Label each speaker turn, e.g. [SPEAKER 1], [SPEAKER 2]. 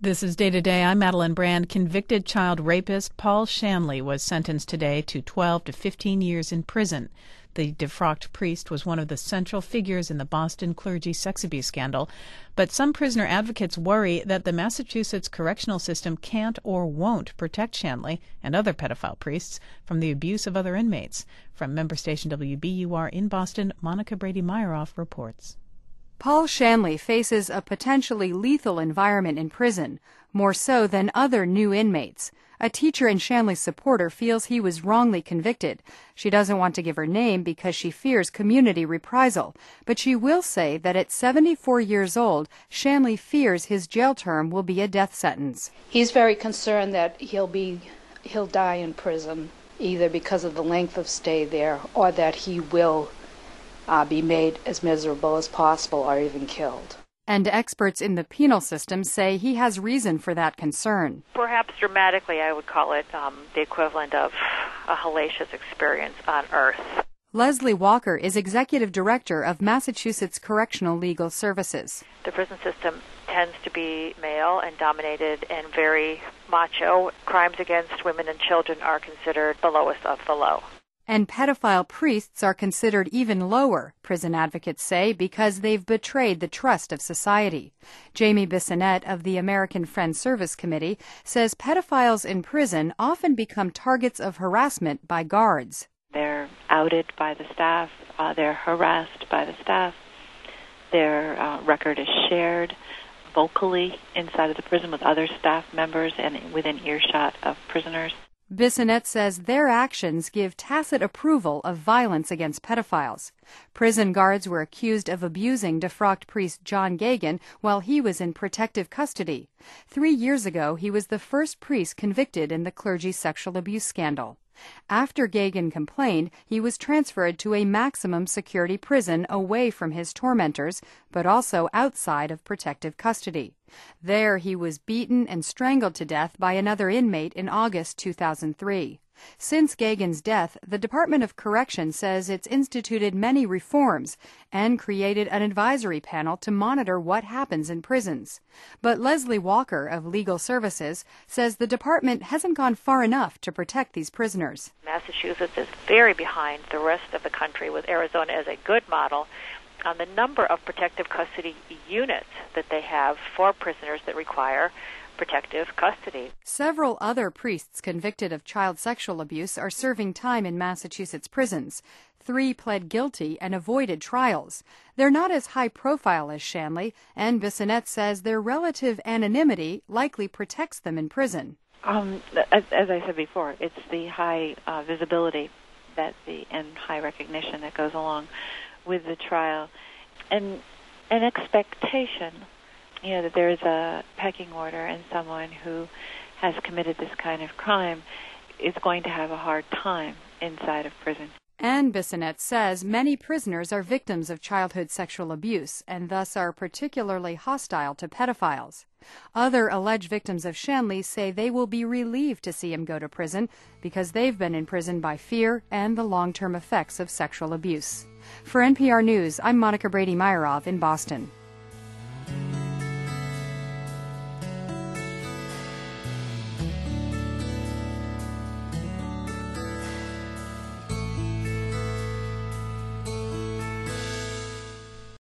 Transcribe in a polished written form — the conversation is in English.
[SPEAKER 1] This is Day to Day. I'm Madeline Brand. Convicted child rapist Paul Shanley was sentenced today to 12 to 15 years in prison. The defrocked priest was one of the central figures in the Boston clergy sex abuse scandal. But some prisoner advocates worry that the Massachusetts correctional system can't or won't protect Shanley and other pedophile priests from the abuse of other inmates. From member station WBUR in Boston, Monica Brady-Myeroff reports.
[SPEAKER 2] Paul Shanley faces a potentially lethal environment in prison, more so than other new inmates. A teacher and Shanley supporter feels he was wrongly convicted. She doesn't want to give her name because she fears community reprisal, but she will say that at 74 years old, Shanley fears his jail term will be a death sentence.
[SPEAKER 3] He's very concerned that he'll die in prison, either because of the length of stay there or that he will be made as miserable as possible or even killed.
[SPEAKER 2] And experts in the penal system say he has reason for that concern.
[SPEAKER 4] Perhaps dramatically, I would call it the equivalent of a hellacious experience on Earth.
[SPEAKER 2] Leslie Walker is executive director of Massachusetts Correctional Legal Services.
[SPEAKER 4] The prison system tends to be male and dominated and very macho. Crimes against women and children are considered the lowest of the low.
[SPEAKER 2] And pedophile priests are considered even lower, prison advocates say, because they've betrayed the trust of society. Jamie Bissonette of the American Friends Service Committee says pedophiles in prison often become targets of harassment by guards.
[SPEAKER 5] They're outed by the staff, they're harassed by the staff, their record is shared vocally inside of the prison with other staff members and within earshot of prisoners.
[SPEAKER 2] Bissonette says their actions give tacit approval of violence against pedophiles. Prison guards were accused of abusing defrocked priest John Geoghegan while he was in protective custody. 3 years ago, he was the first priest convicted in the clergy sexual abuse scandal. After Geoghegan complained, he was transferred to a maximum security prison away from his tormentors, but also outside of protective custody. There he was beaten and strangled to death by another inmate in August 2003. Since Geoghegan's death, the Department of Corrections says it's instituted many reforms and created an advisory panel to monitor what happens in prisons. But Leslie Walker of Legal Services says the department hasn't gone far enough to protect these prisoners.
[SPEAKER 4] Massachusetts is very behind the rest of the country, with Arizona as a good model on the number of protective custody units that they have for prisoners that require protective custody.
[SPEAKER 2] Several other priests convicted of child sexual abuse are serving time in Massachusetts prisons. 3 pled guilty and avoided trials. They're not as high profile as Shanley, and Bissonette says their relative anonymity likely protects them in prison.
[SPEAKER 5] As I said before, it's the high visibility and high recognition that goes along with the trial, and an expectation that there is a pecking order and someone who has committed this kind of crime is going to have a hard time inside of prison.
[SPEAKER 2] And Bissonette says many prisoners are victims of childhood sexual abuse and thus are particularly hostile to pedophiles. Other alleged victims of Shanley say they will be relieved to see him go to prison because they've been imprisoned by fear and the long-term effects of sexual abuse. For NPR News, I'm Monica Brady-Myeroff in Boston.